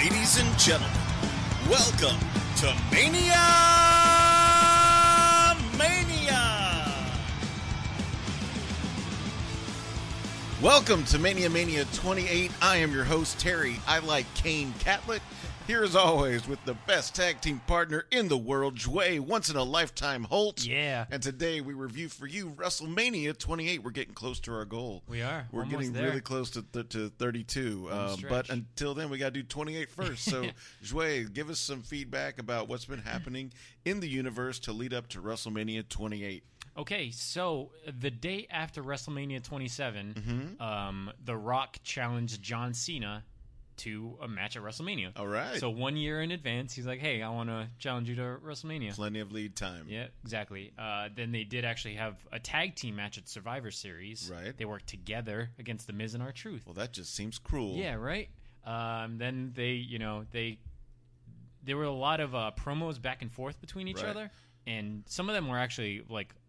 Ladies and gentlemen, welcome to Mania Mania! Welcome to Mania 28. I am your host, Terry. I like Kane Catlett. Here as always with the best tag team partner in the world, Jway, once-in-a-lifetime Holt. Yeah. And today we review for you WrestleMania 28. We're getting close to our goal. We are. We're Almost getting there. really close to 32. But stretch. until then, we got to do 28 first. So, Jway, give us some feedback about what's been happening in the universe to lead up to WrestleMania 28. Okay, so the day after WrestleMania 27, The Rock challenged John Cena to a match at WrestleMania. All right. So 1 year in advance, he's like, hey, I want to challenge you to WrestleMania. Plenty of lead time. Yeah, exactly. Then they did actually have a tag team match at Survivor Series. Right. They worked together against The Miz and R-Truth. Well, that just seems cruel. Yeah, right? Then there were a lot of promos back and forth between each Right. other, and some of them were actually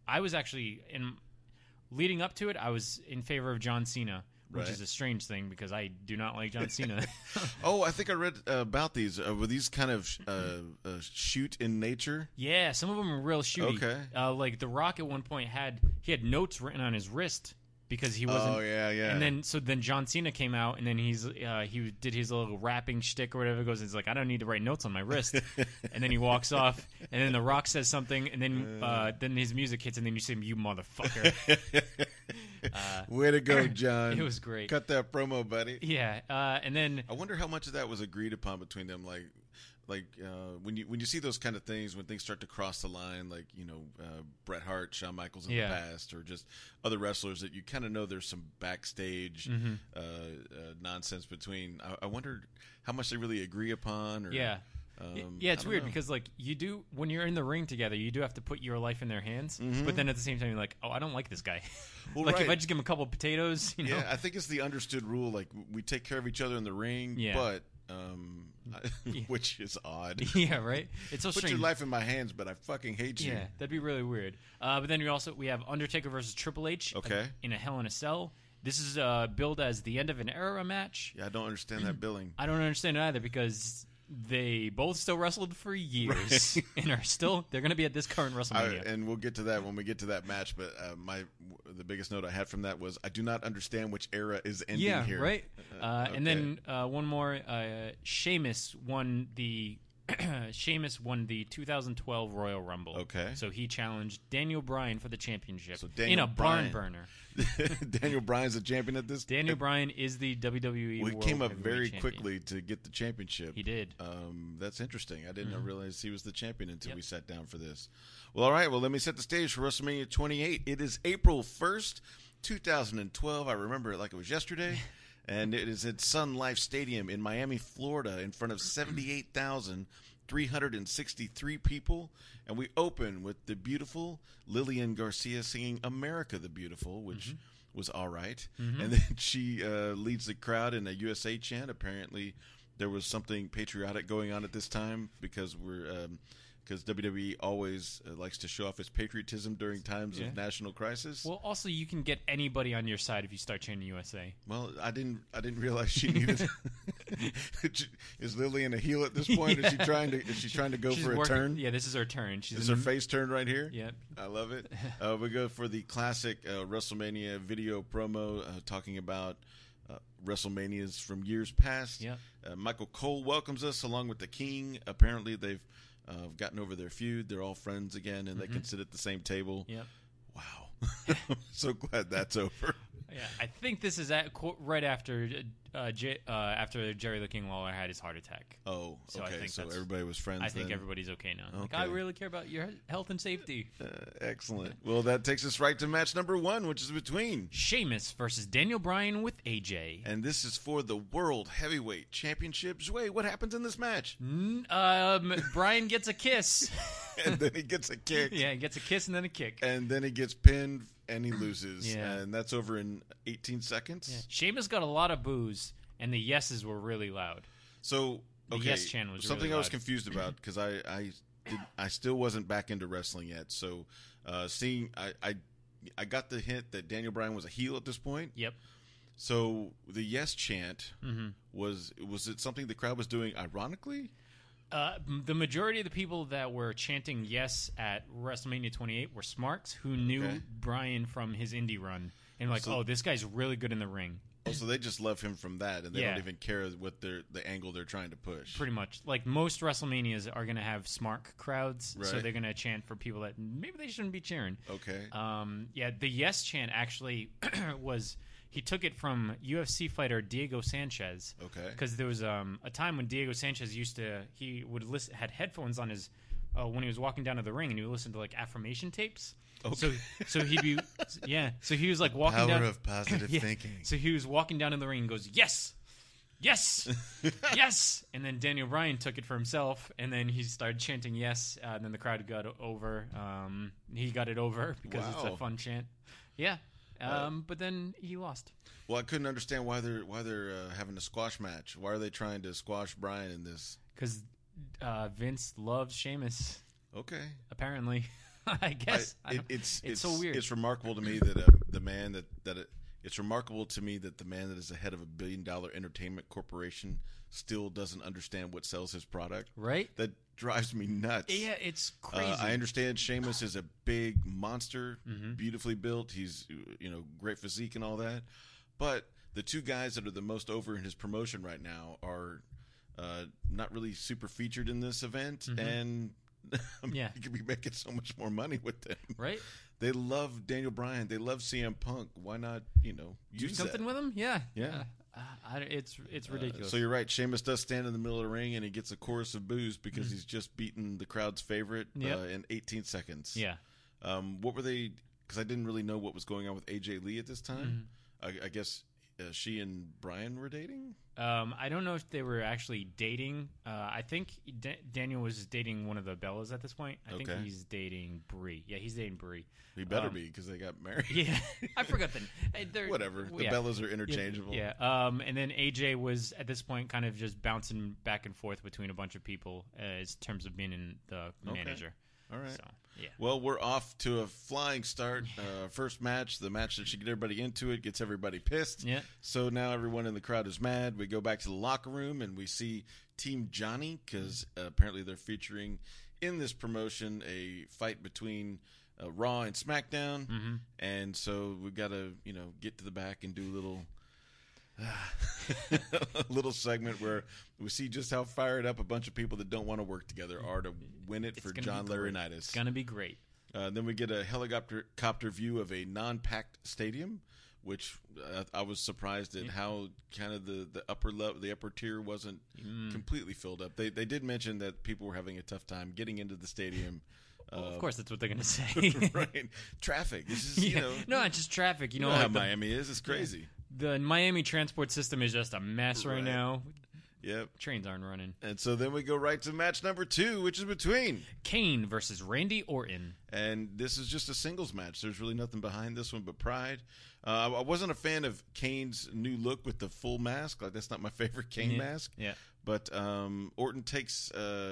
leading up to it, I was in favor of John Cena, which Right. is a strange thing because I do not like John Cena. Oh, I think I read about these. Were these kind of shoot in nature? Yeah, some of them are real shooty. Okay. Like The Rock at one point had notes written on his wrist because he wasn't. Oh, yeah. And then John Cena came out, and then he did his little rapping shtick or whatever. Goes, it's like, I don't need to write notes on my wrist. And then he walks off, and then The Rock says something, and then his music hits, and then you say, "You motherfucker." Way to go, John. It was great. Cut that promo, buddy. Yeah, and then I wonder how much of that was agreed upon between them. Like when you see those kind of things, when things start to cross the line, like Bret Hart, Shawn Michaels in the past, or just other wrestlers that you kind of know there's some backstage nonsense between. I wondered how much they really agree upon. Or, yeah, it's I weird don't know. because like you do when you're in the ring together, you do have to put your life in their hands, but then at the same time you're like, oh, I don't like this guy. Well, like right. if I just give him a couple of potatoes, Yeah, I think it's the understood rule. Like we take care of each other in the ring, Yeah. but which is odd. Yeah, right. It's so Put strange. your life in my hands, but I fucking hate you. Yeah, that'd be really weird. But then we have Undertaker versus Triple H. Okay. In a Hell in a Cell. This is billed as the end of an era match. Yeah, I don't understand that billing. I don't understand it either because they both still wrestled for years and they're going to be at this current WrestleMania. And we'll get to that when we get to that match. But the biggest note I had from that was I do not understand which era is ending here. Right. Okay. And then one more. Sheamus won the 2012 Royal Rumble. Okay. So he challenged Daniel Bryan for the championship So Daniel in a Bryan. barn burner. Daniel Bryan's the champion at this. Daniel Bryan is the WWE Well, he World came up Heavyweight very Champion. quickly to get the championship. He did. That's interesting. I didn't realize he was the champion until we sat down for this. Well, all right. Well, let me set the stage for WrestleMania 28. It is April 1st, 2012. I remember it like it was yesterday. And it is at Sun Life Stadium in Miami, Florida, in front of 78,363 people. And we open with the beautiful Lillian Garcia singing America the Beautiful, which was all right. And then she leads the crowd in a USA chant. Apparently there was something patriotic going on at this time because because WWE always likes to show off its patriotism during times of national crisis. Well, also you can get anybody on your side if you start chanting USA. Well, I didn't realize she needed. Is Lillian a heel at this point? Yeah. Is she trying to go She's for a working- turn? Yeah, this is her turn. Is her face turned right here? Yep. I love it. We go for the classic WrestleMania video promo talking about WrestleManias from years past. Yep. Michael Cole welcomes us along with the King. Apparently, they've gotten over their feud. They're all friends again, and they can sit at the same table. Yep. Wow. So glad that's over. Yeah, I think this is right after Jerry the King Lawler had his heart attack. Oh, So I okay. think So that's- everybody was friends. I think then. everybody's okay now. Like, Okay. I really care about your health and safety. Excellent. Well, that takes us right to match number 1, which is between. Sheamus versus Daniel Bryan with AJ. And this is for the World Heavyweight Championship. Wait, what happens in this match? Bryan gets a kiss. And then he gets a kick. Yeah, he gets a kiss and then a kick. And then he gets pinned and he loses. Yeah. And that's over in 18 seconds. Yeah. Sheamus got a lot of boos, and the yeses were really loud. So, The okay, yes chant was something really I was loud. confused about because I still wasn't back into wrestling yet. So, I got the hint that Daniel Bryan was a heel at this point. Yep. So the yes chant was it something the crowd was doing ironically? The majority of the people that were chanting yes at WrestleMania 28 were Smarks, who knew Bryan from his indie run. And this guy's really good in the ring. Oh, so they just love him from that, and they don't even care what the angle they're trying to push. Pretty much. Like, most WrestleManias are going to have Smark crowds, right. So they're going to chant for people that maybe they shouldn't be cheering. Okay. The yes chant actually was... He took it from UFC fighter Diego Sanchez. Okay. Because there was a time when Diego Sanchez had headphones on his when he was walking down to the ring, and he would listen to like affirmation tapes. Okay. So he'd be So he was like walking down. Power of positive thinking. So he was walking down in the ring and goes, yes, yes, yes, and then Daniel Bryan took it for himself, and then he started chanting yes, and then the crowd got over. He got it over because it's a fun chant. Yeah. But then he lost. Well, I couldn't understand why they're having a squash match. Why are they trying to squash Bryan in this? Because Vince loves Sheamus. Okay. Apparently, I guess it's so weird. It's remarkable to me that it's remarkable to me that the man that is the head of $1 billion entertainment corporation still doesn't understand what sells his product. Right. That drives me nuts. Yeah, it's crazy. I understand Sheamus is a big monster, beautifully built. He's great physique and all that. But the two guys that are the most over in his promotion right now are not really super featured in this event, and you could be making so much more money with them. Right. They love Daniel Bryan. They love CM Punk. Why not, do something with him? Yeah. Yeah. It's ridiculous. So you're right. Sheamus does stand in the middle of the ring, and he gets a chorus of boos because he's just beaten the crowd's favorite in 18 seconds. Yeah. What were they? Because I didn't really know what was going on with AJ Lee at this time. I guess she and Bryan were dating? I don't know if they were actually dating. I think Daniel was dating one of the Bellas at this point. I think he's dating Brie. Yeah, he's dating Brie. He better be, because they got married. Yeah, I forgot whatever. The Bellas are interchangeable. Yeah. And then AJ was at this point kind of just bouncing back and forth between a bunch of people in terms of being in the manager. All right. So, yeah. Well, we're off to a flying start. First match, the match that should get everybody into it, gets everybody pissed. Yeah. So now everyone in the crowd is mad. We go back to the locker room, and we see Team Johnny, because apparently they're featuring in this promotion a fight between Raw and SmackDown. And so we've got to, get to the back and do a little segment where we see just how fired up a bunch of people that don't want to work together are to win it for John Laurinaitis. It's going to be great. Then we get a helicopter view of a non-packed stadium, which I was surprised at how kind of the upper tier wasn't completely filled up. They did mention that people were having a tough time getting into the stadium. Well, of course, that's what they're going to say. Right. Traffic. This is, No, it's just traffic. You know how Miami is. It's crazy. The Miami transport system is just a mess right now. Yep. Trains aren't running. And so then we go right to match number 2, which is between Kane versus Randy Orton. And this is just a singles match. There's really nothing behind this one but pride. I wasn't a fan of Kane's new look with the full mask. Like, that's not my favorite Kane mask. Yeah. But Orton takes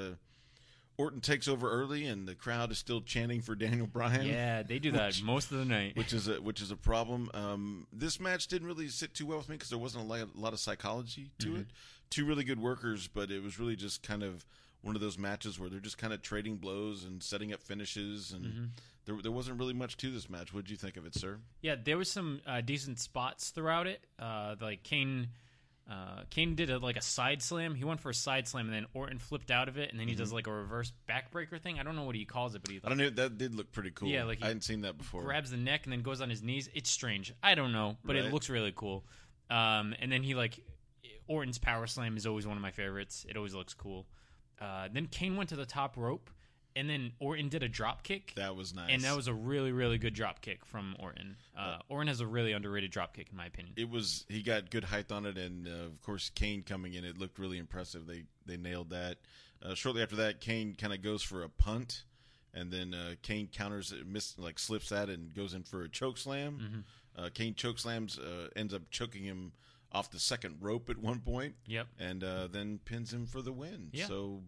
over early, and the crowd is still chanting for Daniel Bryan. Yeah, they do that most of the night, which is a problem. This match didn't really sit too well with me because there wasn't a lot of psychology to it. Two really good workers, but it was really just kind of one of those matches where they're just kind of trading blows and setting up finishes, and there wasn't really much to this match. What did you think of it, sir? Yeah, there was some decent spots throughout it. Like Kane did a side slam. He went for a side slam, and then Orton flipped out of it, and then he does like a reverse backbreaker thing. I don't know what he calls it, but I don't know. That did look pretty cool. Yeah, I hadn't seen that before. Grabs the neck and then goes on his knees. It's strange. I don't know, but it looks really cool. And then Orton's power slam is always one of my favorites. It always looks cool. Then Kane went to the top rope, and then Orton did a drop kick. That was nice. And that was a really, really good drop kick from Orton. Orton has a really underrated drop kick, in my opinion. He got good height on it, and of course Kane coming in, it looked really impressive. They nailed that. Shortly after that, Kane kind of goes for a punt, and then Kane counters it, slips that and goes in for a choke slam. Kane choke slams, ends up choking him off the second rope at one point. Yep. And then pins him for the win. Yeah. So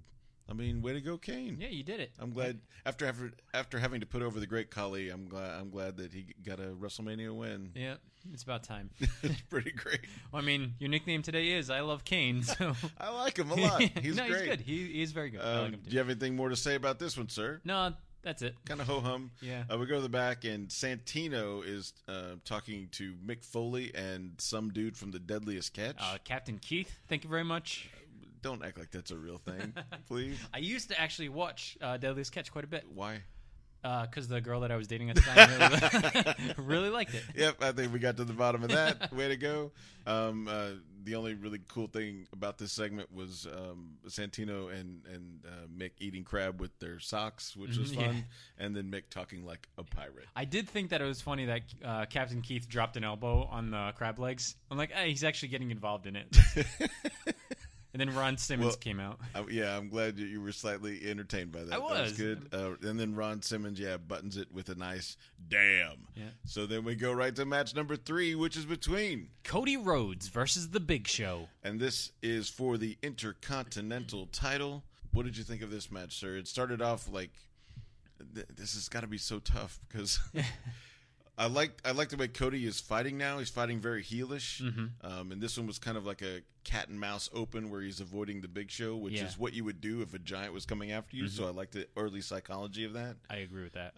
I mean, way to go, Kane. Yeah, you did it. I'm glad after having to put over the Great Khali, I'm glad that he got a WrestleMania win. Yeah, it's about time. It's pretty great. Well, I mean, your nickname today is I Love Kane, so I like him a lot. He's no, great. he's good. He is very good. I like him Do too. you have anything more to say about this one, sir? No, that's it. Kind of ho-hum. Yeah. We go to the back, and Santino is talking to Mick Foley and some dude from the Deadliest Catch. Captain Keith, thank you very much. Don't act like that's a real thing, please. I used to actually watch Deadliest Catch quite a bit. Why? Because the girl that I was dating at the time really liked it. Yep, I think we got to the bottom of that. Way to go. The only really cool thing about this segment was Santino and Mick eating crab with their socks, which was fun, and then Mick talking like a pirate. I did think that it was funny that Captain Keith dropped an elbow on the crab legs. I'm like, hey, he's actually getting involved in it. And then Ron Simmons came out. I'm glad you were slightly entertained by that. I was. That was good. And then Ron Simmons, buttons it with a nice damn. Yeah. So then we go right to match number 3, which is between Cody Rhodes versus The Big Show. And this is for the Intercontinental title. What did you think of this match, sir? It started off like, this has got to be so tough because... I like the way Cody is fighting now. He's fighting very heelish, and this one was kind of like a cat and mouse open where he's avoiding the Big Show, which is what you would do if a giant was coming after you. So I like the early psychology of that. I agree with that.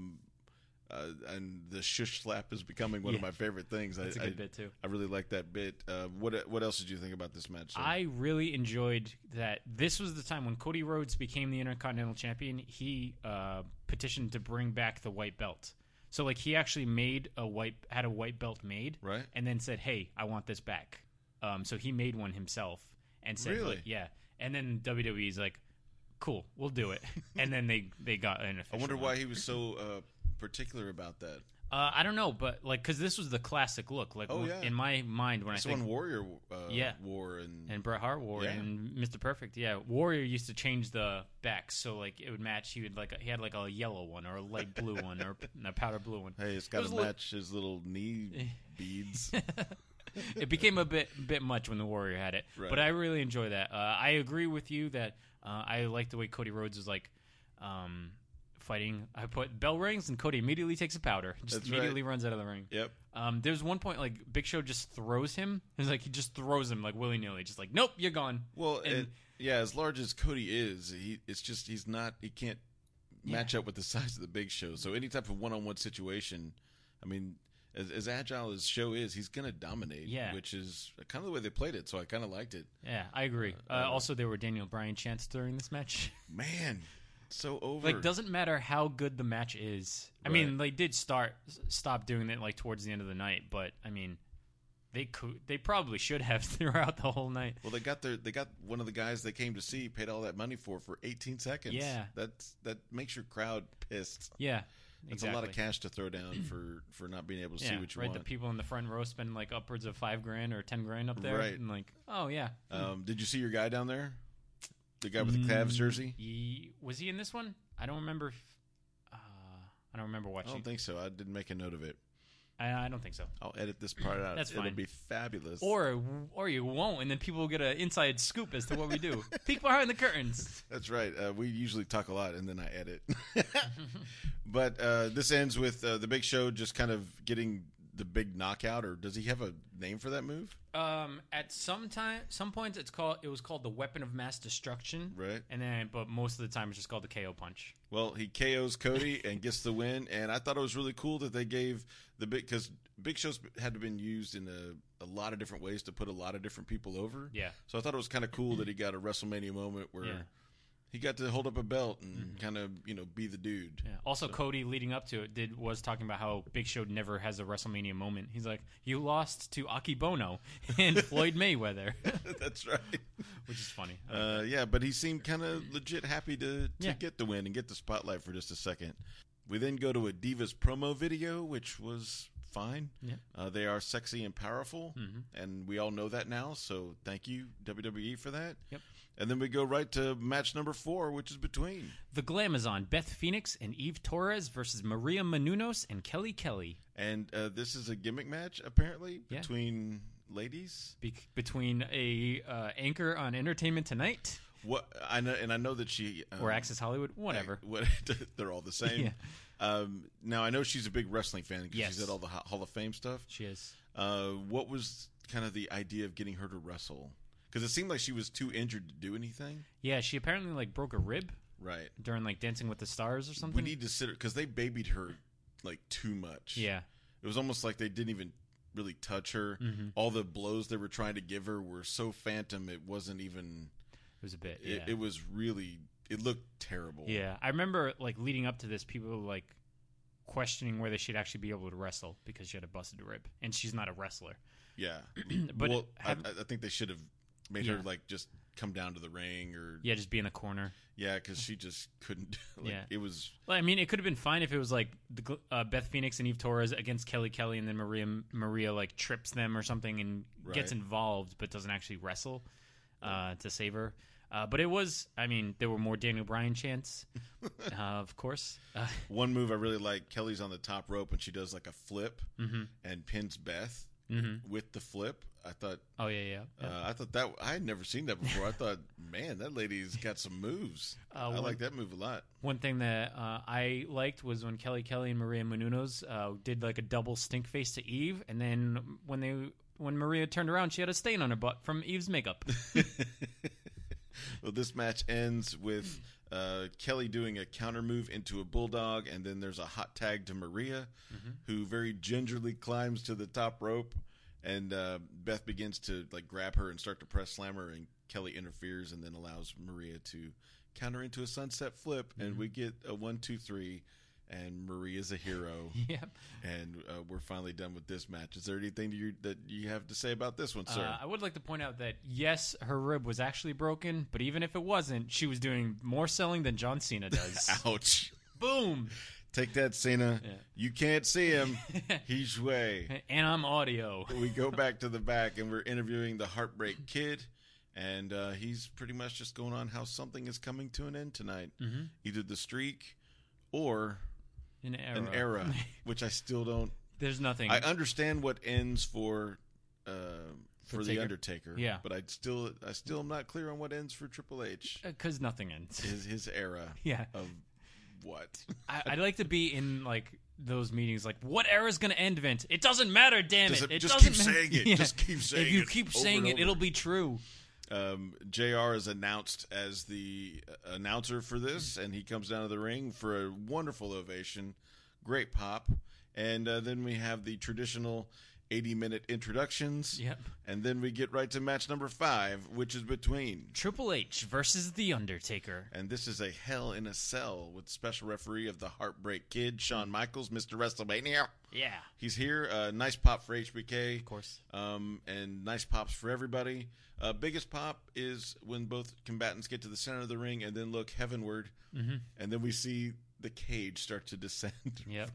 And the shush slap is becoming one of my favorite things. That's a good bit too. I really like that bit. What else did you think about this match, sir? I really enjoyed that. This was the time when Cody Rhodes became the Intercontinental Champion. He petitioned to bring back the white belt. So, like, he actually had a white belt made, right? And then said, "Hey, I want this back." So he made one himself and said, "Really, like, yeah." And then WWE's like, "Cool, we'll do it." And then they got an official. I wonder why he was so particular about that. I don't know, but like, because this was the classic look. Like, in my mind, when this I think one Warrior wore and Bret Hart wore and Mr. Perfect, Warrior used to change the backs so like it would match. He had like a yellow one or a light blue one or a powder blue one. Hey, it's got to match his little knee beads. It became a bit much when the Warrior had it, but I really enjoy that. I agree with you that I like the way Cody Rhodes is like. Fighting, I put bell rings and Cody immediately takes a powder. Just immediately runs out of the ring. Yep. There's one point like Big Show just throws him. It's like he just throws him like willy nilly, just like nope, you're gone. Well, as large as Cody is, he can't match up with the size of the Big Show. So any type of one-on-one situation, I mean, as agile as Show is, he's gonna dominate. Yeah. Which is kind of the way they played it. So I kind of liked it. Yeah, I agree. Also, there were Daniel Bryan chants during this match. Man. So over. Like, doesn't matter how good the match is. I mean, they did stop doing it like towards the end of the night, but I mean, they probably should have throughout the whole night. Well, they got one of the guys they came to see paid all that money for 18 seconds. Yeah, that makes your crowd pissed. Yeah, it's a lot of cash to throw down for not being able to see what you want. The people in the front row spend like upwards of $5,000 or $10,000 up there, right? And like, oh yeah. Did you see your guy down there? The guy with the Cavs jersey? Was he in this one? I don't remember. I don't remember watching. I don't think so. I didn't make a note of it. I don't think so. I'll edit this part out. That's fine. It'll be fabulous. Or you won't, and then people will get an inside scoop as to what we do. Peek behind the curtains. That's right. We usually talk a lot, and then I edit. But this ends with the Big Show just kind of getting the big knockout, or does he have a name for that move? At some points it was called the Weapon of Mass Destruction, right? But most of the time it's just called the KO Punch. Well, he KOs Cody and gets the win, and I thought it was really cool that they gave because Big Show's had been used in a lot of different ways to put a lot of different people over. Yeah. So I thought it was kind of cool that he got a WrestleMania moment where. Yeah. He got to hold up a belt and kind of, be the dude. Yeah. Also, Cody, leading up to it, was talking about how Big Show never has a WrestleMania moment. He's like, you lost to Akibono and Floyd Mayweather. That's right. Which is funny. But he seemed kind of legit happy to get the win and get the spotlight for just a second. We then go to a Divas promo video, which was fine. Yeah. They are sexy and powerful, and we all know that now, so thank you, WWE, for that. Yep. And then we go right to match number 4, which is between the Glamazon, Beth Phoenix and Eve Torres versus Maria Menounos and Kelly Kelly. And this is a gimmick match, apparently, between ladies. Between a anchor on Entertainment Tonight. What I know, and I know that she or Access Hollywood, whatever. They're all the same. Yeah. Now I know she's a big wrestling fan because Yes. she's at all the Hall of Fame stuff. She is. What was kind of the idea of getting her to wrestle? Because it seemed like she was too injured to do anything. Yeah, she apparently like broke a rib Right. during like Dancing with the Stars or something. We need to sit her because they babied her like too much. Yeah. It was almost like they didn't even really touch her. Mm-hmm. All the blows they were trying to give her were so phantom. It wasn't even. It was a bit. Yeah. It was really. It looked terrible. Yeah, I remember like leading up to this, people were like questioning whether she'd actually be able to wrestle because she had a busted rib, and she's not a wrestler. Yeah. But well, I think they should have made Yeah. her like just come down to the ring or Yeah, just be in the corner. yeah, because she just couldn't. Like, Yeah. It was. Well, I mean, it could have been fine if it was like Beth Phoenix and Eve Torres against Kelly Kelly, and then Maria like trips them or something and gets Right. involved, but doesn't actually wrestle to save her. But it was, I mean, there were more Daniel Bryan chants, of course. One move I really like. Kelly's on the top rope and she does like a flip Mm-hmm. and pins Beth Mm-hmm. with the flip. I thought. Oh yeah. I thought that I had never seen that before. I thought, man, that lady's got some moves. I like that move a lot. One thing that I liked was when Kelly Kelly and Maria Menounos did like a double stink face to Eve, and then when Maria turned around, she had a stain on her butt from Eve's makeup. Well, this match ends with Kelly doing a counter move into a bulldog, and then there's a hot tag to Maria, who very gingerly climbs to the top rope, and Beth begins to like grab her and start to press slam her, and Kelly interferes and then allows Maria to counter into a sunset flip, and we get a 1, 2, 3. And Maria's a hero. Yep. And we're finally done with this match. Is there anything that you have to say about this one, sir? I would like to point out that, yes, her rib was actually broken, but even if it wasn't, she was doing more selling than John Cena does. Ouch. Boom. Take that, Cena. Yeah. You can't see him. He's way. And I'm audio. We go back to the back, and we're interviewing the Heartbreak Kid. And he's pretty much just going on how something is coming to an end tonight. Mm-hmm. Either the streak or... An era, which I still don't. There's nothing. I understand what ends for the Taker? Undertaker. Yeah. But I still am not clear on what ends for Triple H. Because nothing ends. His era. Yeah. Of what? I'd like to be in like those meetings. Like, what era's going to end, Vince? It doesn't matter. Damn it! It just doesn't keep matter. saying it. Yeah. Just keep saying it. If you keep over saying and it, over. it'll be true. JR is announced as the announcer for this, and he comes down to the ring for a wonderful ovation. Great pop. And then we have the traditional 80-minute introductions. Yep. And then we get right to match number 5, which is between Triple H versus The Undertaker. And this is a Hell in a Cell with special referee of the Heartbreak Kid, Shawn Michaels, Mr. WrestleMania. Yeah. He's here. Nice pop for HBK. Of course. And nice pops for everybody. Biggest pop is when both combatants get to the center of the ring and then look heavenward. Mm-hmm. And then we see the cage start to descend. Yep.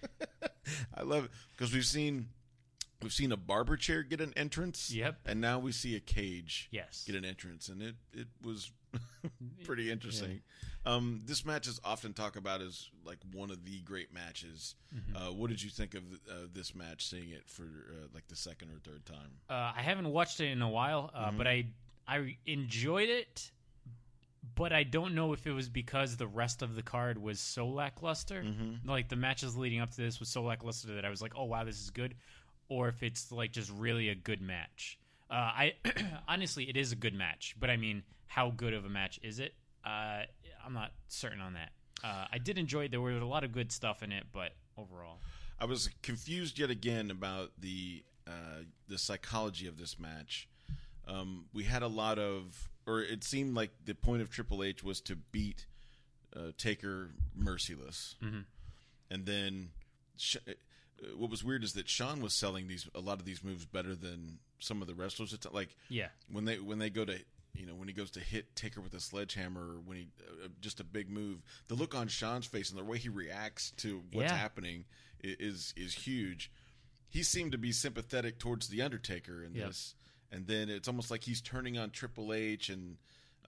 I love it because we've seen a barber chair get an entrance. Yep. And now we see a cage Yes. get an entrance, and it was pretty interesting. This match is often talked about as like one of the great matches. Mm-hmm. What did you think of this match? Seeing it for like the second or third time. I haven't watched it in a while, but I enjoyed it. But I don't know if it was because the rest of the card was so lackluster. Mm-hmm. Like the matches leading up to this was so lackluster that I was like, "Oh wow, this is good," or if it's like just really a good match. I honestly, it is a good match, but I mean, how good of a match is it? I'm not certain on that. I did enjoy it. There was a lot of good stuff in it, but overall, I was confused yet again about the psychology of this match. We had a lot of, or it seemed like the point of Triple H was to beat Taker merciless, and then what was weird is that Shawn was selling a lot of these moves better than some of the wrestlers. It's like yeah, when they go to when he goes to hit Taker with a sledgehammer, or when he just a big move, the look on Shawn's face and the way he reacts to what's happening is huge. He seemed to be sympathetic towards the Undertaker in this. And then it's almost like he's turning on Triple H, and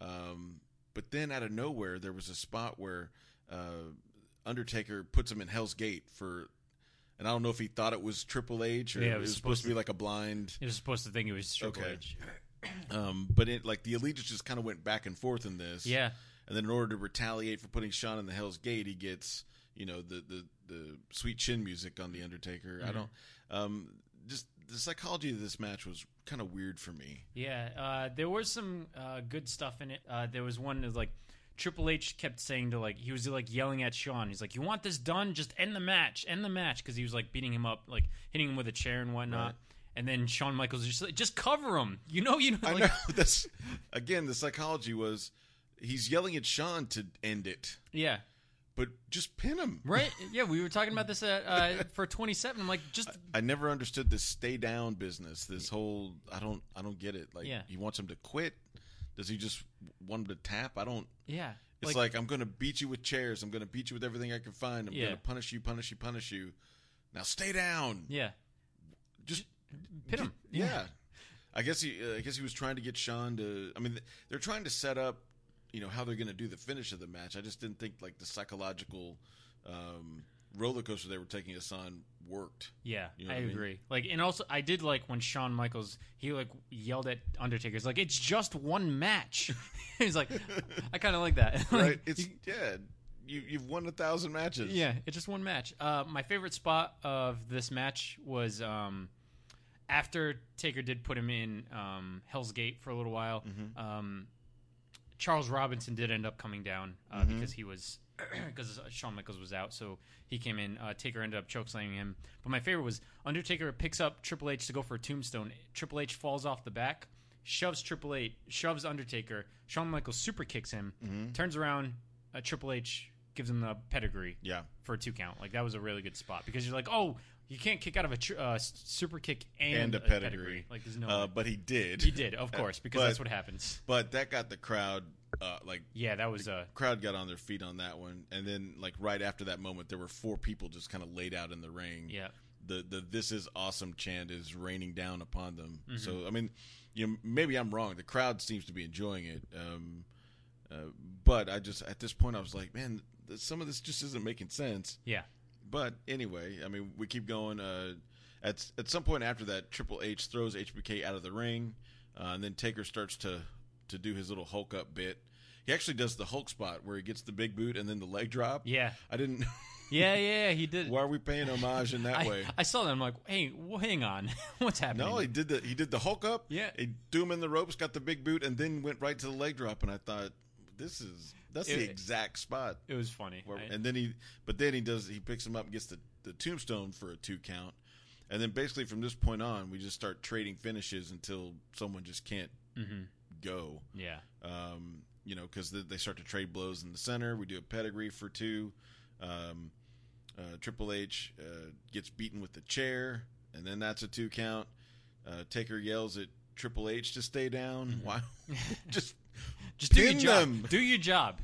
but then out of nowhere there was a spot where Undertaker puts him in Hell's Gate and I don't know if he thought it was Triple H or it was supposed to be like a blind. He was supposed to think it was Triple Okay. H. But the Elite just kind of went back and forth in this. Yeah. And then in order to retaliate for putting Shawn in the Hell's Gate, he gets, the sweet chin music on the Undertaker. I don't. Just the psychology of this match was kind of weird for me. Yeah. There was some good stuff in it. There was one that was Triple H kept saying to he was yelling at Shawn. He's like, "You want this done? Just end the match, because he was beating him up, hitting him with a chair and whatnot. Right. And then Shawn Michaels just cover him. I know. That's again the psychology was he's yelling at Shawn to end it. Yeah. But just pin him. Right? Yeah, we were talking about this for 27. I'm like, just I never understood this stay down business. This whole I don't get it. He wants him to quit. Does he just want him to tap? I don't. Yeah. It's I'm going to beat you with chairs. I'm going to beat you with everything I can find. I'm going to punish you. Now stay down. Yeah. Just pin him. Yeah. I guess he was trying to get Shawn to. I mean, they're trying to set up, how they're going to do the finish of the match. I just didn't think the psychological roller coaster they were taking us on worked. Yeah, I agree. And also I did when Shawn Michaels he yelled at Undertaker. It's it's just one match. He's like, I kind of like that. Right? It's You've won 1,000 matches. Yeah, it's just one match. My favorite spot of this match was after Taker did put him in Hell's Gate for a little while. Mm-hmm. Charles Robinson did end up coming down because he was because Shawn Michaels was out, so he came in. Taker ended up chokeslamming him. But my favorite was Undertaker picks up Triple H to go for a tombstone. Triple H falls off the back, shoves Undertaker. Shawn Michaels super kicks him, turns around. Triple H gives him the pedigree for a 2 count. That was a really good spot because you're oh, you can't kick out of a super kick and a pedigree. There's no but he did. He did, of course, because that's what happens. But that got the crowd that was crowd got on their feet on that one. And then right after that moment there were 4 people just kind of laid out in the ring. Yeah. The "This is awesome" chant is raining down upon them. Mm-hmm. So I mean, maybe I'm wrong. The crowd seems to be enjoying it. But I just at this point I was like, man, some of this just isn't making sense. Yeah. But anyway, I mean, we keep going. At some point after that, Triple H throws HBK out of the ring, and then Taker starts to do his little Hulk up bit. He actually does the Hulk spot where he gets the big boot and then the leg drop. Yeah. I didn't. Yeah, he did. Why are we paying homage in that way? I saw that. I'm like, hey, hang on, what's happening? No, he did the Hulk up. Yeah. He threw him in the ropes, got the big boot, and then went right to the leg drop. And I thought, that's the exact spot. It was funny. And then he picks him up and gets the tombstone for a 2 count. And then basically from this point on, we just start trading finishes until someone just can't go. Yeah. Because they start to trade blows in the center. We do a pedigree for 2. Triple H gets beaten with the chair, and then that's a 2 count. Taker yells at Triple H to stay down. Mm-hmm. Why? Just do your job. Do your job.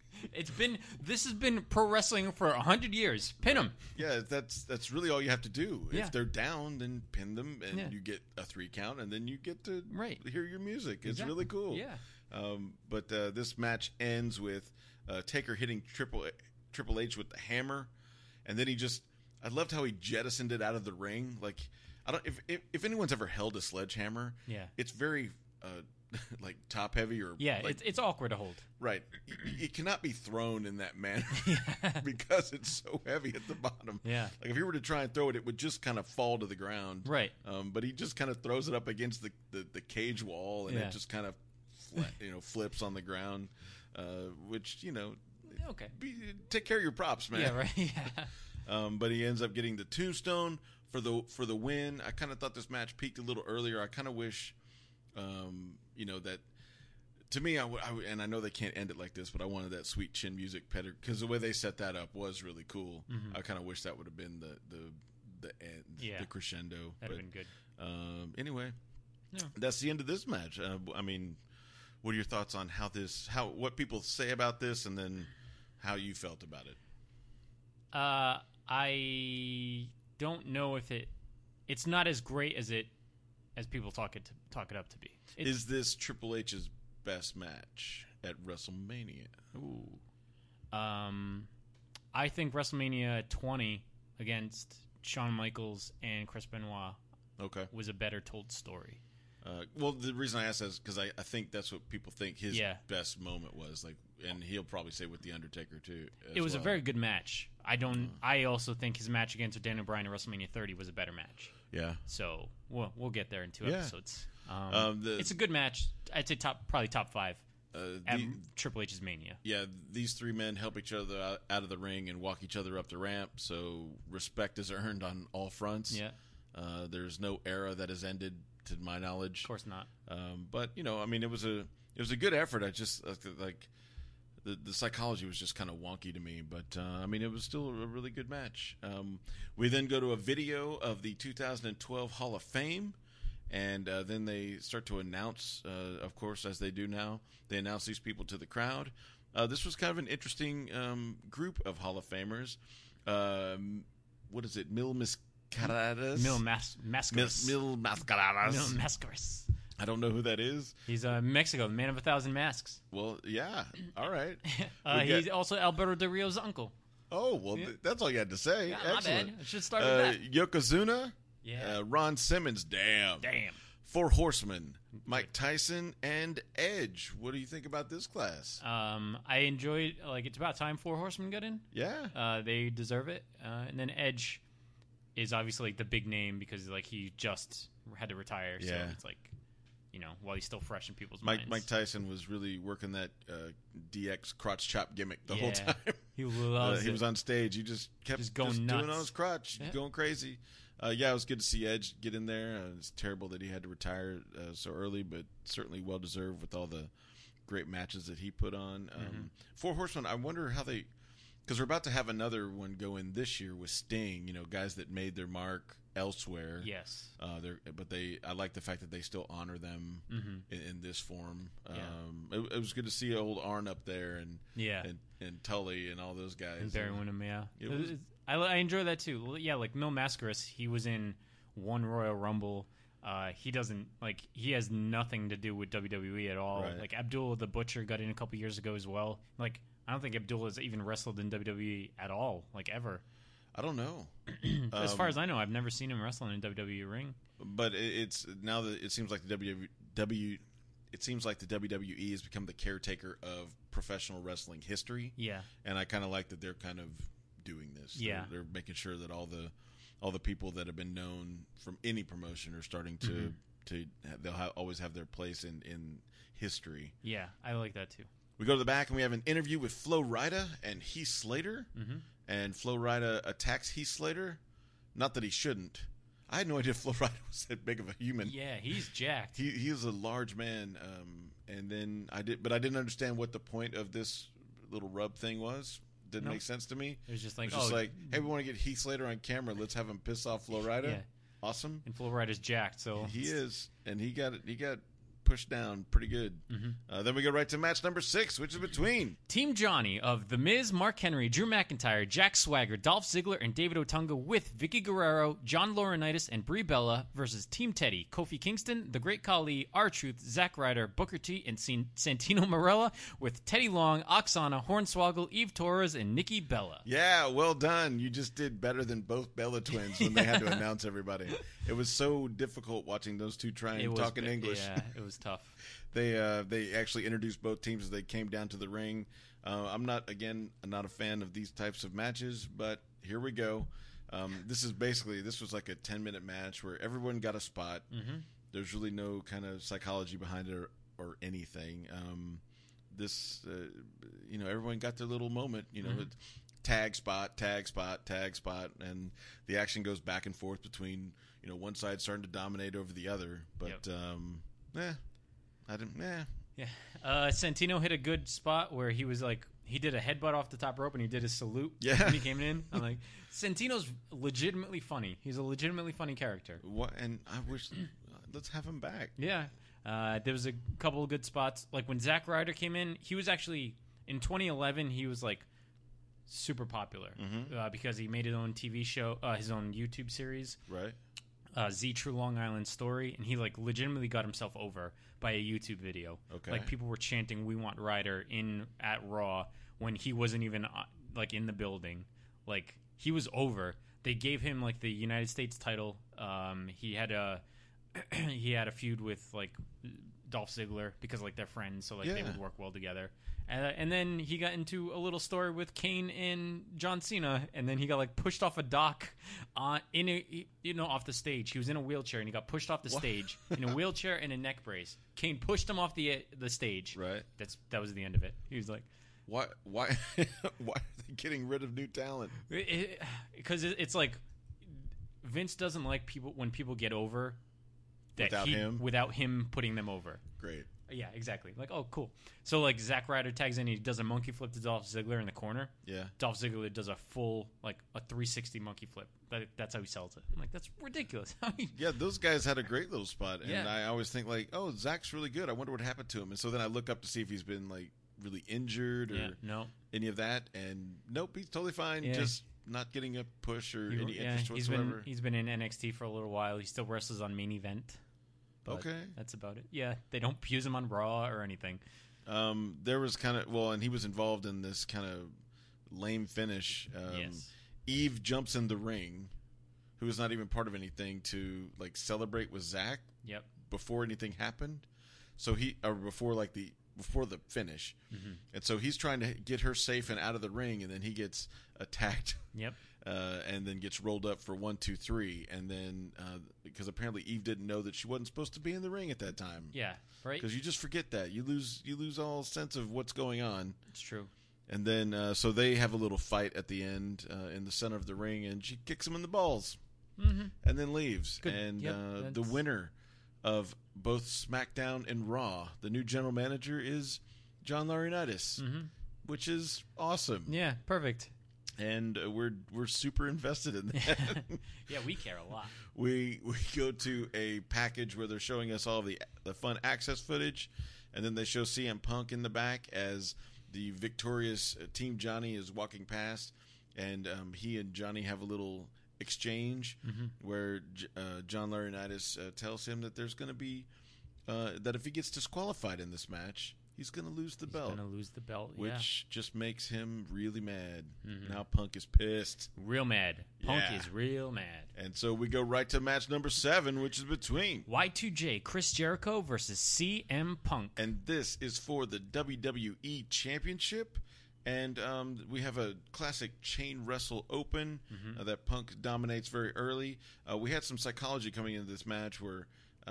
This has been pro wrestling for 100 years. Pin them. Yeah, that's really all you have to do. Yeah. If they're down, then pin them, and you get a 3 count, and then you get to hear your music. It's really cool. Yeah. But this match ends with Taker hitting Triple H with the hammer, and then I loved how he jettisoned it out of the ring. If anyone's ever held a sledgehammer, it's very top heavy or it's awkward to hold. Right, it cannot be thrown in that manner because it's so heavy at the bottom. Yeah, if you were to try and throw it, it would just kind of fall to the ground. Right, but he just kind of throws it up against the cage wall, and it just kind of flips on the ground, which okay. Take care of your props, man. Yeah, right. Yeah. But he ends up getting the tombstone for the win. I kind of thought this match peaked a little earlier. I kind of wish, that to me, and I know they can't end it like this, but I wanted that sweet chin music pedigree because the way they set that up was really cool. Mm-hmm. I kind of wish that would have been the end, the crescendo. That'd have been good. Anyway, that's the end of this match. I mean, what are your thoughts on what people say about this, and then how you felt about it? I don't know if it's not as great as people talk it up to be. Is this Triple H's best match at WrestleMania? Ooh. I think WrestleMania 20 against Shawn Michaels and Chris Benoit was a better told story. Well, the reason I asked that is because I think that's what people think his best moment was. Like, and he'll probably say with the Undertaker too. It was a very good match. I also think his match against Daniel Bryan at WrestleMania 30 was a better match. Yeah. So we'll get there in 2 episodes. It's a good match. I'd say probably top 5 at Triple H's Mania. Yeah, these 3 men help each other out of the ring and walk each other up the ramp. So respect is earned on all fronts. Yeah. There's no era that has ended, to my knowledge. Of course not. But I mean, it was a good effort. I just like the psychology was just kind of wonky to me, but I mean, it was still a really good match. We then go to a video of the 2012 Hall of Fame, and then they start to announce, of course, as they do now, they announce these people to the crowd. This was kind of an interesting group of Hall of Famers. What is it? Mil Mascaras? Mil Mascaras. Mil Mascaras. Mil Mascaras. I don't know who that is. He's Mexico, the man of 1,000 masks. Well, yeah. All right. He's also Alberto Del Rio's uncle. Oh, well, that's all you had to say. Yeah, excellent. my bad. I should start with that. Yokozuna. Yeah. Ron Simmons. Damn. 4 Horsemen. Mike Tyson and Edge. What do you think about this class? I enjoyed, it's about time 4 Horsemen got in. Yeah. They deserve it. And then Edge is obviously the big name because he just had to retire. So it's while he's still fresh in people's minds. Mike Tyson was really working that DX crotch chop gimmick the whole time. He loves it. He was on stage. He just kept going nuts. doing on his crotch, going crazy. It was good to see Edge get in there. It's terrible that he had to retire so early, but certainly well-deserved with all the great matches that he put on. 4 Horsemen, I wonder how they... Because we're about to have another one go in this year with Sting, guys that made their mark elsewhere. Yes. I like the fact that they still honor them in this form. It was good to see old Arn up there and Tully and all those guys. And Barry Windham, I enjoy that too. Yeah, like Mil Mascaras, he was in one Royal Rumble. He doesn't he has nothing to do with WWE at all. Right. Like Abdullah the Butcher got in a couple years ago as well. I don't think Abdullah has even wrestled in WWE at all, ever. I don't know. As far as I know, I've never seen him wrestle in a WWE ring. But it's now that it seems like the WWE has become the caretaker of professional wrestling history. Yeah, and I kind of like that they're kind of doing this. Yeah, they're making sure that all the people that have been known from any promotion are starting to always have their place in history. Yeah, I like that too. We go to the back and we have an interview with Flo Rida and Heath Slater. And Flo Rida attacks Heath Slater. Not that he shouldn't. I had no idea Flo Rida was that big of a human. Yeah, he's jacked. He is a large man. And then I didn't understand what the point of this little rub thing was. Didn't make sense to me. It was just hey, we want to get Heath Slater on camera. Let's have him piss off Flo Rida. Yeah. Awesome. And Flo Rida's jacked, so he is, and he got pushed down pretty good. Then we go right to match number 6, which is between Team Johnny of The Miz, Mark Henry, Drew McIntyre, Jack Swagger, Dolph Ziggler, and David Otunga with Vicky Guerrero, John Laurinaitis, and Brie Bella versus Team Teddy, Kofi Kingston, The Great Khali, R-Truth, Zack Ryder, Booker T, and Santino Marella with Teddy Long, Oksana, Hornswoggle, Eve Torres, and Nikki Bella. Yeah, well done. You just did better than both Bella twins when they had to announce everybody. It was so difficult watching those two try and talk in English. Yeah, it was tough. They actually introduced both teams as they came down to the ring. I'm not a fan of these types of matches, but here we go. This was like a 10-minute match where everyone got a spot. There's really no kind of psychology behind it or anything. Everyone got their little moment. Tag spot, tag spot, tag spot, and the action goes back and forth between one side starting to dominate over the other. But Yeah. Santino hit a good spot where he was he did a headbutt off the top rope and he did his salute when he came in. I'm like, Santino's legitimately funny. He's a legitimately funny character. What? And I wish let's have him back. Yeah. There was a couple of good spots. Like when Zack Ryder came in, he was actually in 2011. He was super popular because he made his own TV show, his own YouTube series, right? Z True Long Island Story, and he legitimately got himself over by a YouTube video. Okay, people were chanting "We want Ryder" at Raw when he wasn't even in the building. He was over. They gave him the United States title. He had he had a feud with like Dolph Ziggler because like they're friends, so like they would work well together. And then he got into a little story with Kane and John Cena, and then he got like pushed off a dock off the stage. He was in a wheelchair and he got pushed off the stage in a wheelchair and a neck brace. Kane pushed him off the stage. Right. That was the end of it. He was like, why are they getting rid of new talent? Because it's like Vince doesn't like when people get over without him putting them over. Great. Yeah, exactly. Like, oh, cool. So, like, Zack Ryder tags in. He does a monkey flip to Dolph Ziggler in the corner. Yeah. Dolph Ziggler does a full, like, a 360 monkey flip. That's how he sells it. I'm like, that's ridiculous. Yeah, those guys had a great little spot. And Yeah. I always think, like, oh, Zach's really good. I wonder what happened to him. And so then I look up to see if he's been, like, really injured or any of that. And nope, he's totally fine. Yeah. Just not getting a push or any interest whatsoever. He's been in NXT for a little while. He still wrestles on Main Event. But okay. That's about it. Yeah, they don't use him on Raw or anything. There was kind of, and he was involved in this kind of lame finish. Yes. Eve jumps in the ring, who was not even part of anything, to like celebrate with Zach. Yep. Before anything happened. So before the finish. Mm-hmm. And so he's trying to get her safe and out of the ring, and then he gets attacked. Yep. And then gets rolled up for 1, 2, 3, and then because apparently Eve didn't know that she wasn't supposed to be in the ring at that time. Yeah, right. Because you just forget that you lose all sense of what's going on. It's true. And then so they have a little fight at the end in the center of the ring, and she kicks him in the balls, and then leaves. Good. And Yep, the winner of both SmackDown and Raw, the new general manager, is John Laurinaitis, which is awesome. Yeah, perfect. And we're super invested in that. Yeah, we care a lot. We go to a package where they're showing us all the fun access footage, and then they show CM Punk in the back as the victorious Team Johnny is walking past, and he and Johnny have a little exchange where John Laurinaitis tells him that there's going to be that if he gets disqualified in this match, he's going to lose the belt. He's going to lose the belt, which just makes him really mad. Now Punk is pissed. Real mad. Punk Yeah. is real mad. And so we go right to match number 7, which is between Y2J, Chris Jericho versus CM Punk. And this is for the WWE Championship. And we have a classic chain wrestle open that Punk dominates very early. We had some psychology coming into this match where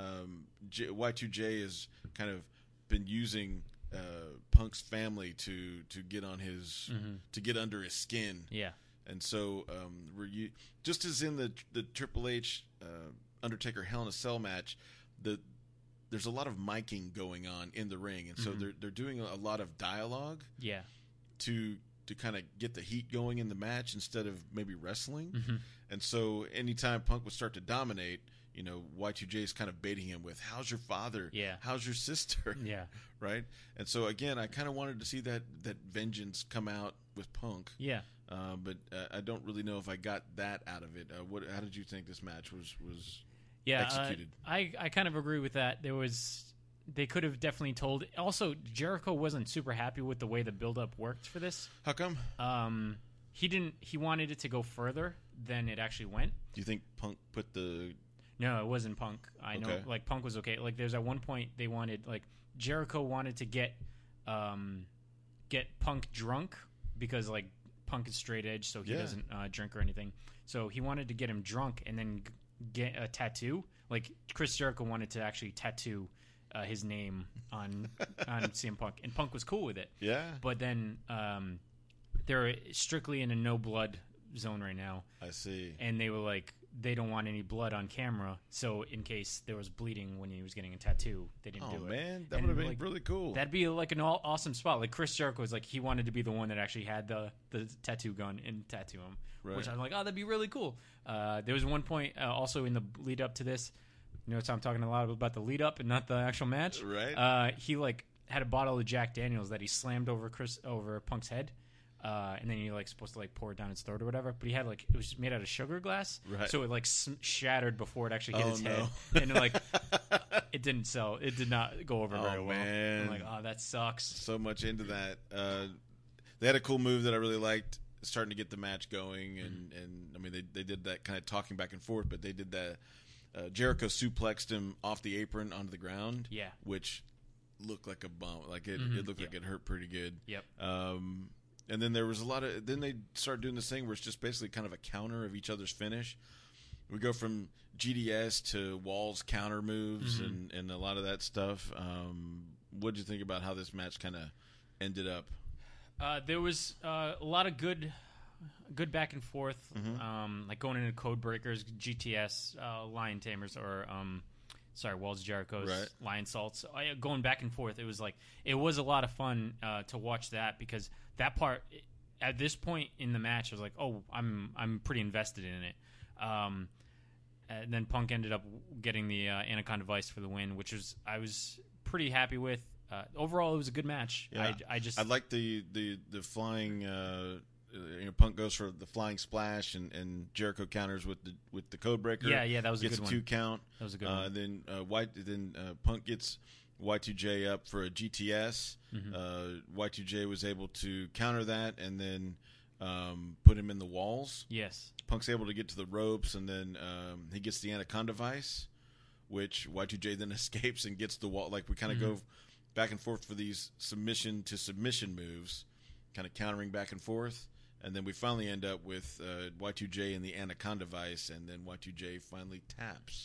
Y2J has kind of been using Punk's family to get on his to get under his skin. Yeah. And so just as in the Triple H Undertaker Hell in a Cell match, there's a lot of miking going on in the ring, and so they're doing a lot of dialogue. Yeah. To kind of get the heat going in the match instead of maybe wrestling. And so anytime Punk would start to dominate, Y2J is kind of baiting him with, how's your father? Yeah. How's your sister? Yeah. Right? And so, again, I kind of wanted to see that vengeance come out with Punk. Yeah. But I don't really know if I got that out of it. How did you think this match was executed? I kind of agree with that. They could have definitely told. Also, Jericho wasn't super happy with the way the build-up worked for this. How come? He wanted it to go further than it actually went. Do you think Punk put the... No, it wasn't Punk. I know, like, Punk was okay. Like, there's at one point they wanted, like, Jericho wanted to get Punk drunk because, like, Punk is straight edge, so he doesn't drink or anything. So he wanted to get him drunk and then get a tattoo. Like, Chris Jericho wanted to actually tattoo his name on CM Punk, and Punk was cool with it. Yeah. But then they're strictly in a no blood zone right now. I see. And they were like, they don't want any blood on camera, so in case there was bleeding when he was getting a tattoo, they didn't do it. Oh man, that would have been like, really cool. That'd be like an awesome spot. Like Chris Jericho was like, he wanted to be the one that actually had the tattoo gun and tattoo him, which I'm like, oh, that'd be really cool. There was one point also in the lead up to this. Notice I'm talking a lot about the lead up and not the actual match. Right. He like had a bottle of Jack Daniels that he slammed over Punk's head, and then he like supposed to like pour it down his throat or whatever. But he had like, it was made out of sugar glass, so it like shattered before it actually hit his head, and like it didn't sell. It did not go over very well. Man. I'm like, oh, that sucks. So much into that. They had a cool move that I really liked, starting to get the match going, and I mean they did that kind of talking back and forth, but they did that. Jericho suplexed him off the apron onto the ground. Yeah. Which looked like a bomb. Like it looked like it hurt pretty good. Yep. And then there was a lot of. Then they started doing this thing where it's just basically kind of a counter of each other's finish. We go from GDS to Wall's counter moves and a lot of that stuff. What did you think about how this match kind of ended up? There was a lot of good back and forth, like going into Code Breakers, GTS, Lion Tamers, or Walls Jericho's Lion Salts. Going back and forth, it was a lot of fun to watch that, because that part at this point in the match I was like, oh, I'm pretty invested in it. And then Punk ended up getting the Anaconda Vice for the win, which I was pretty happy with. Overall, it was a good match. Yeah. I like the flying. Punk goes for the flying splash, and Jericho counters with the Code Breaker. Yeah, that was a good one. Gets a 2 count. That was a good one. Then Punk gets Y2J up for a GTS. Y2J was able to counter that and then put him in the walls. Yes. Punk's able to get to the ropes, and then he gets the Anaconda Vice, which Y2J then escapes and gets the wall. Like, we kind of go back and forth for these submission to submission moves, kind of countering back and forth. And then we finally end up with Y2J and the Anaconda Vice, and then Y2J finally taps.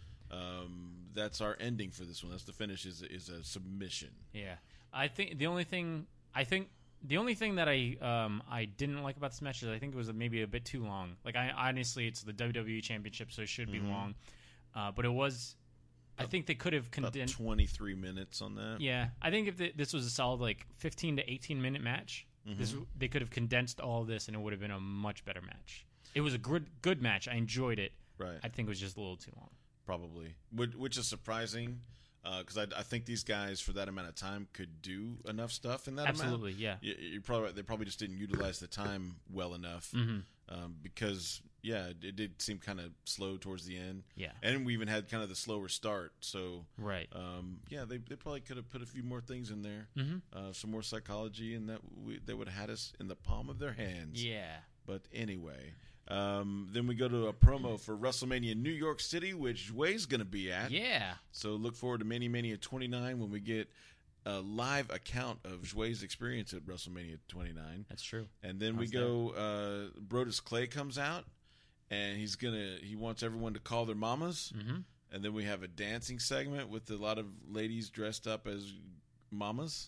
That's our ending for this one. That's the finish, is a submission. Yeah. I think the only thing that I didn't like about this match is I think it was maybe a bit too long. Like, honestly, it's the WWE Championship, so it should be long. But it was. I think they could have condensed 23 minutes on that. Yeah, I think if this was a solid 15 to 18 minute match, they could have condensed all of this, and it would have been a much better match. It was a good match. I enjoyed it. Right. I think it was just a little too long. Probably, which is surprising, because I think these guys for that amount of time could do enough stuff in that Absolutely, amount. Yeah. You're probably right. They probably just didn't utilize the time well enough, because it did seem kind of slow towards the end. Yeah, and we even had kind of the slower start. So right. They probably could have put a few more things in there, some more psychology, and that would have had us in the palm of their hands. Yeah. But anyway. Then we go to a promo for WrestleMania New York City, which Way's going to be at. Yeah. So look forward to Mania 29 when we get a live account of Way's experience at WrestleMania 29. That's true. And then we go, Brodus Clay comes out, and he wants everyone to call their mamas. And then we have a dancing segment with a lot of ladies dressed up as mamas.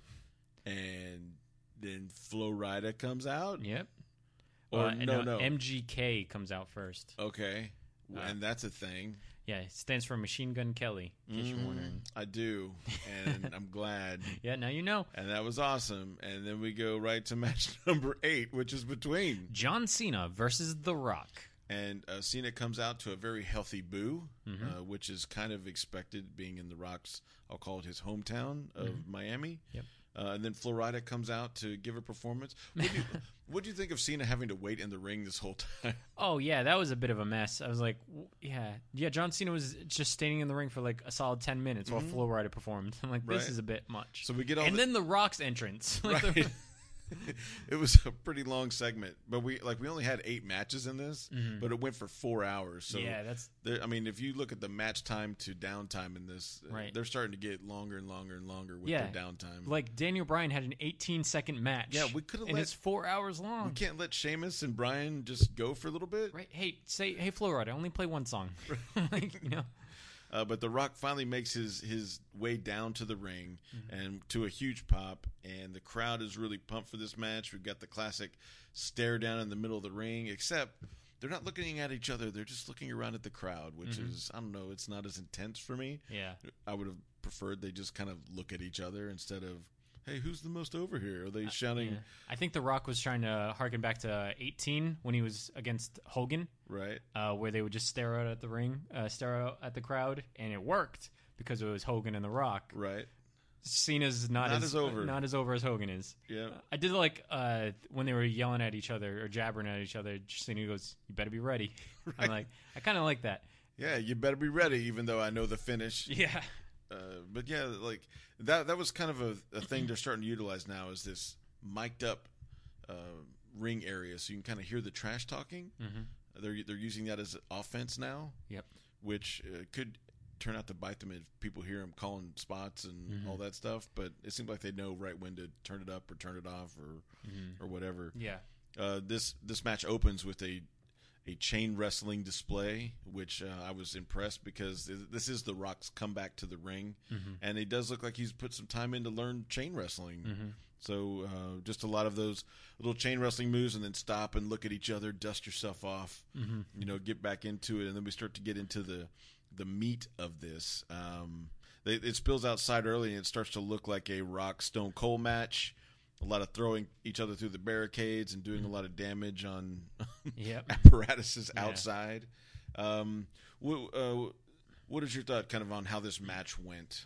And then Flo Rida comes out. Yep. Or no. MGK comes out first. Okay. And that's a thing. Yeah, it stands for Machine Gun Kelly, in case you're wondering. I do, and I'm glad. Yeah, now you know. And that was awesome. And then we go right to match number 8, which is between John Cena versus The Rock. And Cena comes out to a very healthy boo, which is kind of expected, being in The Rock's, I'll call it his hometown of Miami. Yep. And then Flo Rida comes out to give a performance. What do you think of Cena having to wait in the ring this whole time? Oh, yeah, that was a bit of a mess. I was like, yeah, John Cena was just standing in the ring for a solid 10 minutes while Flo Rida performed. I'm like, this is a bit much. So we get then The Rock's entrance. Right. It was a pretty long segment, but we only had 8 matches in this, but it went for 4 hours. So yeah, that's. If you look at the match time to downtime in this, they're starting to get longer and longer and longer with their downtime. Like Daniel Bryan had an 18-second match. Yeah, we could have. And it's 4 hours long. We can't let Sheamus and Bryan just go for a little bit, right? Hey, Flo Rida, only play one song. But The Rock finally makes his way down to the ring and to a huge pop, and the crowd is really pumped for this match. We've got the classic stare down in the middle of the ring, except they're not looking at each other. They're just looking around at the crowd, which is, I don't know, it's not as intense for me. Yeah. I would have preferred they just kind of look at each other instead of, hey, who's the most over here? Are they shouting? Yeah. I think The Rock was trying to harken back to 18 when he was against Hogan. Right. Where they would just stare out at the ring, stare out at the crowd, and it worked because it was Hogan and The Rock. Right. Cena's not as over as Hogan is. Yeah. I did when they were yelling at each other or jabbering at each other, Cena goes, "You better be ready." Right. I kind of like that. Yeah, you better be ready, even though I know the finish. Yeah. But yeah, that was kind of a thing they're starting to utilize now, is this mic'd up ring area, so you can kind of hear the trash talking. They're using that as offense now. Yep. which could turn out to bite them if people hear them calling spots and all that stuff. But it seems like they know right when to turn it up or turn it off or whatever. Yeah. This match opens with a chain wrestling display, which I was impressed because this is The Rock's comeback to the ring, and it does look like he's put some time in to learn chain wrestling. So just a lot of those little chain wrestling moves, and then stop and look at each other, dust yourself off, get back into it, and then we start to get into the meat of this. It spills outside early, and it starts to look like a Rock Stone Cold match. A lot of throwing each other through the barricades and doing a lot of damage on apparatuses outside. What is your thought kind of on how this match went?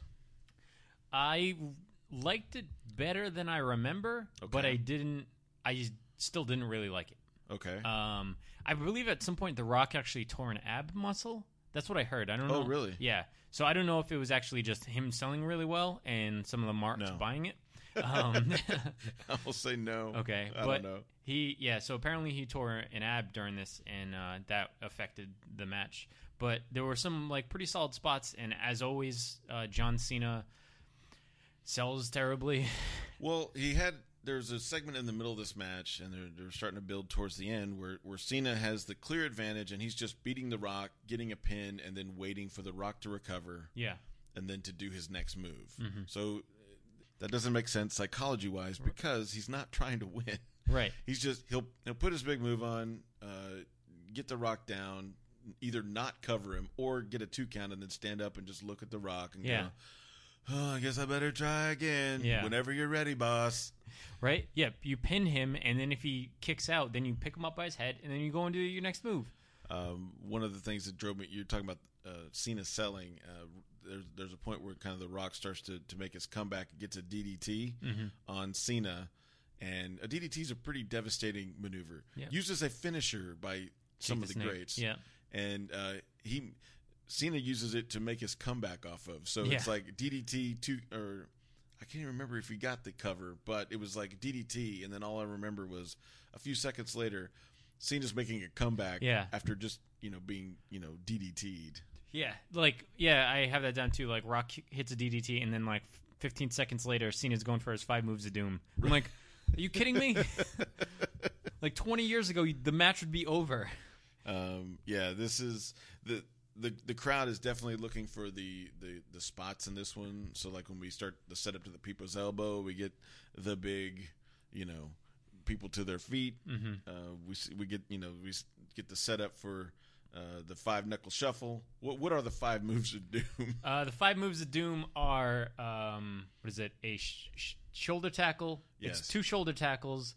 I liked it better than I remember, but I still didn't really like it. Okay. I believe at some point The Rock actually tore an ab muscle. That's what I heard. I don't know. Oh, really? Yeah. So I don't know if it was actually just him selling really well and some of the marks buying it. I will say no. Okay, I don't know. So apparently he tore an ab during this, and that affected the match. But there were some pretty solid spots, and as always, John Cena sells terribly. Well, there's a segment in the middle of this match, and they're starting to build towards the end where Cena has the clear advantage, and he's just beating The Rock, getting a pin, and then waiting for The Rock to recover. Yeah. And then to do his next move. So that doesn't make sense psychology-wise because he's not trying to win. Right. He's just he'll put his big move on, get The Rock down, either not cover him or get a 2 count and then stand up and just look at The Rock and go, "Oh, I guess I better try again." Yeah. Whenever you're ready, boss. Right? Yeah. You pin him, and then if he kicks out, then you pick him up by his head, and then you go and do your next move. One of the things that drove me, you're talking about Cena selling. There's a point where kind of The Rock starts to make his comeback and gets a DDT on Cena, and a DDT is a pretty devastating maneuver, used as a finisher by some of the greats. Yeah, and Cena uses it to make his comeback off of. So it's like DDT or I can't even remember if he got the cover, but it was like DDT, and then all I remember was a few seconds later, Cena's making a comeback after just being DDT'd. Yeah, I have that down too. Like Rock hits a DDT, and then 15 seconds later, Cena's going for his 5 moves of doom. I'm like, are you kidding me? 20 years ago, the match would be over. This is the crowd is definitely looking for the spots in this one. So when we start the setup to the people's elbow, we get the big, people to their feet. We get the setup for the 5 knuckle shuffle. What are the 5 moves of doom? The 5 moves of doom are what is it? A shoulder tackle. Yes. It's 2 shoulder tackles.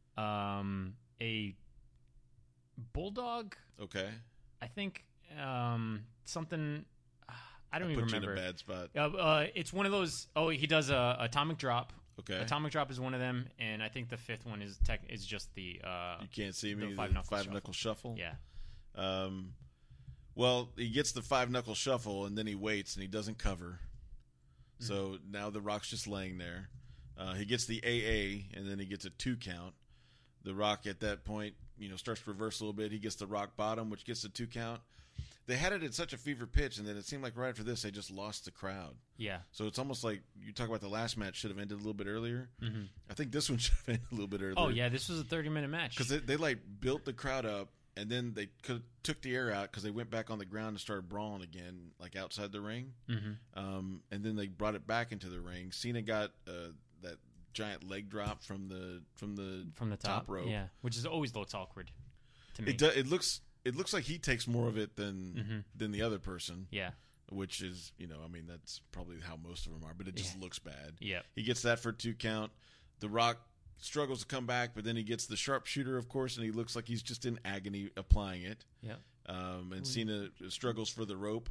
A bulldog. Okay. I think something. I don't even remember. Put you in a bad spot. It's one of those. Oh, he does a atomic drop. Okay. Atomic drop is one of them, and I think the 5th one is just the. You can't see me. The five knuckle shuffle. Yeah. Well, he gets the 5 knuckle shuffle, and then he waits, and he doesn't cover. So now The Rock's just laying there. He gets the AA, and then he gets a 2 count. The Rock at that point, starts to reverse a little bit. He gets the rock bottom, which gets the 2 count. They had it at such a fever pitch, and then it seemed like right after this, they just lost the crowd. Yeah. So it's almost like you talk about the last match should have ended a little bit earlier. I think this one should have ended a little bit earlier. Oh, yeah, this was a 30-minute match. Because they built the crowd up, and then they took the air out because they went back on the ground and started brawling again, outside the ring. And then they brought it back into the ring. Cena got that giant leg drop from the top rope. Yeah, which always looks awkward to me. It looks like he takes more of it than the other person. Yeah. Which is, that's probably how most of them are, but it just looks bad. Yeah. He gets that for a 2 count. The Rock struggles to come back, but then he gets the sharpshooter, of course, and he looks like he's just in agony applying it. Yeah. And Cena struggles for the rope.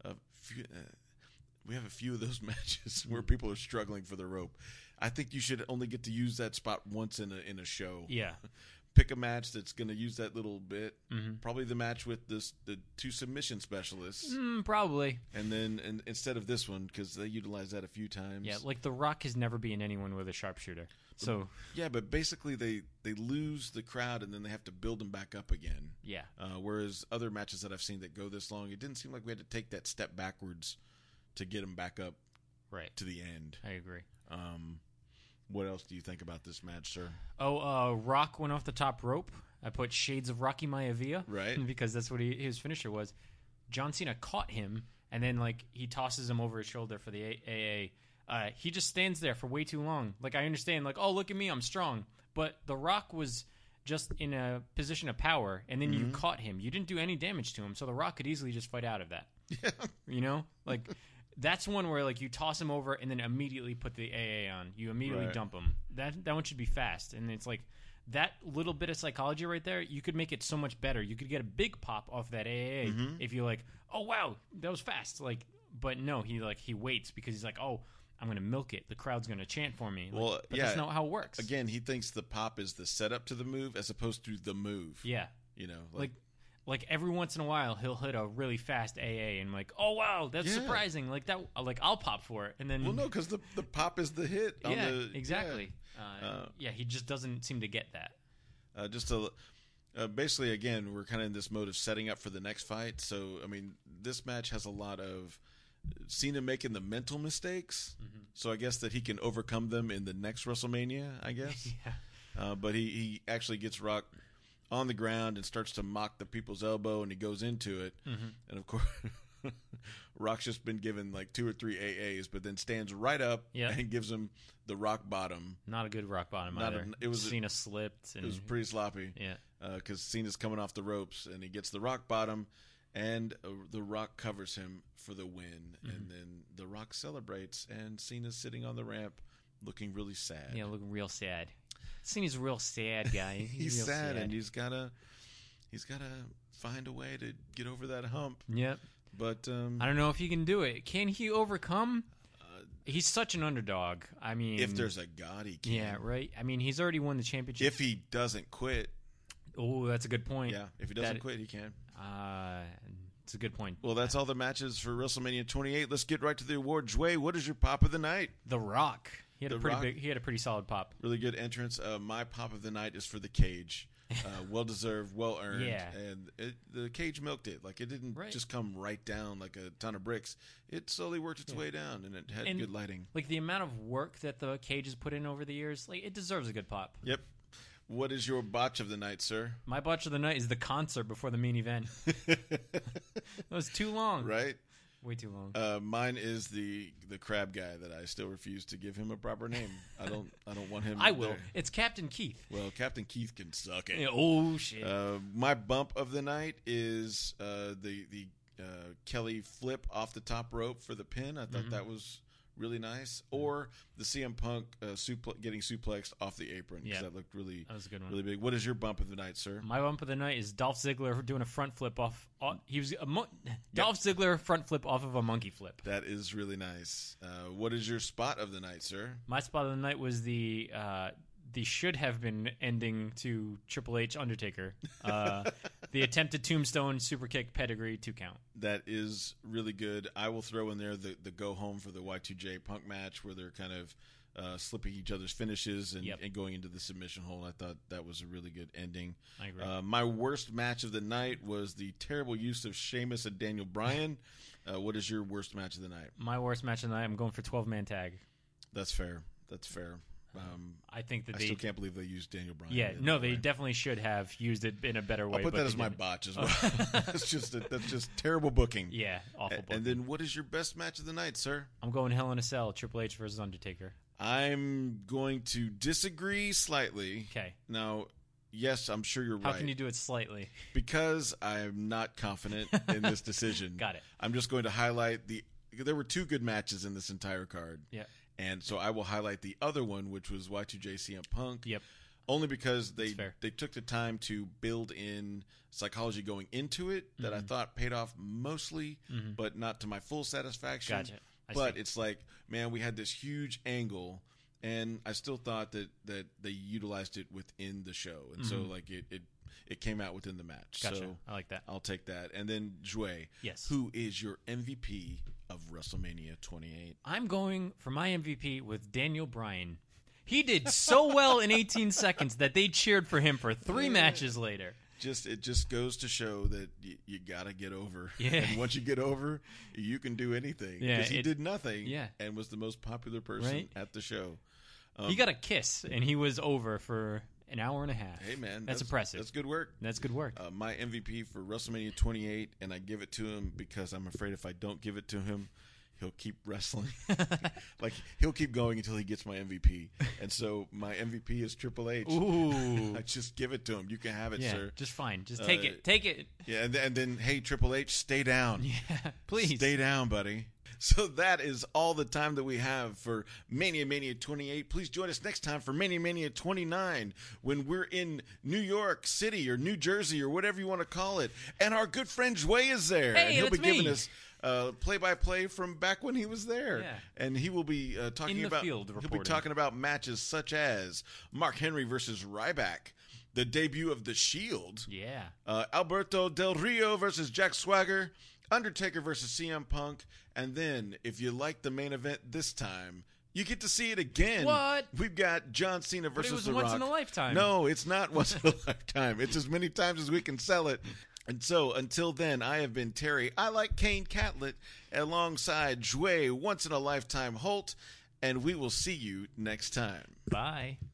We have a few of those matches where people are struggling for the rope. I think you should only get to use that spot once in a show. Yeah. pick a match that's going to use that little bit. Mm-hmm. Probably the match with the two submission specialists. Probably. And then instead of this one, because they utilize that a few times. Yeah, like The Rock has never beaten anyone with a sharpshooter. So yeah, but basically they lose the crowd and then they have to build them back up again. yeah. Whereas other matches that I've seen that go this long, it didn't seem like we had to take that step backwards to get them back up Right. to the end. I agree. What else do you think about this match, sir? Rock went off the top rope. I put shades of Rocky Maivia. Right. Because that's what his finisher was. John Cena caught him, and then like he tosses him over his shoulder for the AA. He just stands there for way too long. Like I understand, like, oh, look at me, I'm strong. But The Rock was just in a position of power, and then you caught him. You didn't do any damage to him, so The Rock could easily just fight out of that. Yeah. You know? Like, that's one where, like, you toss him over and then immediately put the AA on. You immediately Right. dump him. That one should be fast. And it's like, that little bit of psychology right there, you could make it so much better. You could get a big pop off that AA if you're like, oh, wow, that was fast. Like, but no, he waits because he's like, oh, I'm going to milk it. The crowd's going to chant for me. Like, Well, but yeah. that's not how it works. Again, he thinks the pop is the setup to the move as opposed to the move. Yeah. You know, Like every once in a while, he'll hit a really fast AA and like, oh wow, that's Yeah. surprising. Like that, like I'll pop for it, and then well, no, because the pop is the hit. On yeah, the, exactly. Yeah, he just doesn't seem to get that. Basically, again, we're kind of in this mode of setting up for the next fight. So, I mean, this match has a lot of Cena making the mental mistakes. So I guess that he can overcome them in the next WrestleMania, I guess. Yeah. But he actually gets Rock on the ground and starts to mock the people's elbow, and he goes into it. And, of course, Rock's just been given like 2 or 3 AAs, but then stands right up and gives him the rock bottom. Not a good rock bottom either. Cena slipped. And, it was pretty sloppy. Yeah. Because Cena's coming off the ropes, and he gets the rock bottom, and the Rock covers him for the win. And then the Rock celebrates, and Cena's sitting on the ramp looking really sad. Yeah, looking real sad. Cena's a real sad guy. He's real sad, and he's gotta find a way to get over that hump. Yep. But I don't know if he can do it. Can he overcome? He's such an underdog. I mean, if there's a God, he can. Yeah, right. I mean, he's already won the championship. If he doesn't quit. Oh, that's a good point. Yeah, if he doesn't quit, he can. It's a good point. Well, that's all the matches for WrestleMania 28. Let's get right to the award. Jway, what is your pop of the night? The Rock. He had a pretty solid pop. Really good entrance. My pop of the night is for the Cage. Well deserved, well earned. Yeah. And the Cage milked it. Like, it didn't just come right down like a ton of bricks. It slowly worked its way down, and it had good lighting. Like, the amount of work that the Cage has put in over the years, like, it deserves a good pop. Yep. What is your botch of the night, sir? My botch of the night is the concert before the main event. It was too long. Right? Way too long. Mine is the crab guy that I still refuse to give him a proper name. I don't want him. I will. There. It's Captain Keith. Well, Captain Keith can suck it. Yeah, oh shit. My bump of the night is the Kelly flip off the top rope for the pin. I thought that was really nice. Or the CM Punk getting suplexed off the apron. Yeah, that looked really, that was a good one. Really big. What is your bump of the night, sir? My bump of the night is Dolph Ziggler doing a front flip off. Dolph Ziggler front flip off of a monkey flip. That is really nice. What is your spot of the night, sir? My spot of the night was the should have been ending to Triple H Undertaker. The attempted tombstone super kick pedigree 2 count. That is really good. I will throw in there the go home for the Y2J Punk match where they're kind of slipping each other's finishes and going into the submission hole. I thought that was a really good ending. I agree. My worst match of the night was the terrible use of Sheamus and Daniel Bryan. What is your worst match of the night? My worst match of the night, I'm going for 12-man tag. That's fair. I think that I still can't believe they used Daniel Bryan. Yeah, no, they definitely should have used it in a better way. I'll put that as my botch as well. that's just terrible booking. Yeah, awful booking. And then what is your best match of the night, sir? I'm going Hell in a Cell, Triple H versus Undertaker. I'm going to disagree slightly. Okay. Now, yes, I'm sure you're right. How can you do it slightly? Because I'm not confident in this decision. Got it. I'm just going to highlight there were 2 good matches in this entire card. Yeah. And so I will highlight the other one, which was Y2J CM Punk. Yep. Only because they took the time to build in psychology going into it that I thought paid off mostly, but not to my full satisfaction. Gotcha. But it's like, man, we had this huge angle and I still thought that they utilized it within the show, and so like it came out within the match. Gotcha. So I like that. I'll take that. And then Jue, Yes. who is your MVP of WrestleMania 28? I'm going for my MVP with Daniel Bryan. He did so well in 18 seconds that they cheered for him for 3 matches later. It just goes to show that you gotta get over. Yeah. And once you get over, you can do anything. Yeah, Because he did nothing. Yeah. And was the most popular person Right. at the show. He got a kiss, and he was over for an hour and a half. Hey man, that's impressive. That's good work. That's good work. My MVP for WrestleMania 28, and I give it to him because I'm afraid if I don't give it to him, he'll keep wrestling. Like he'll keep going until he gets my MVP. And so my MVP is Triple H. Ooh. I just give it to him. You can have it, Yeah, sir. just fine. Just take it. Take it. Yeah, and then hey Triple H, stay down. Yeah, please. Stay down, buddy. So that is all the time that we have for Mania 28. Please join us next time for Mania 29 when we're in New York City or New Jersey or whatever you want to call it. And our good friend Jue is there. Hey, and he'll that's be giving me. us play-by-play from back when he was there. Yeah. And he will be talking In the about field he'll be reporting. talking about matches such as Mark Henry versus Ryback, the debut of The Shield, Yeah. Alberto Del Rio versus Jack Swagger, Undertaker versus CM Punk, and then, if you like the main event this time, you get to see it again. What? We've got John Cena But versus it was The once Rock. in a lifetime. No, it's not once in a lifetime. It's as many times as we can sell it. And so, until then, I have been Terry. I like Kane Catlett, alongside Jue, once in a lifetime Holt, and we will see you next time. Bye.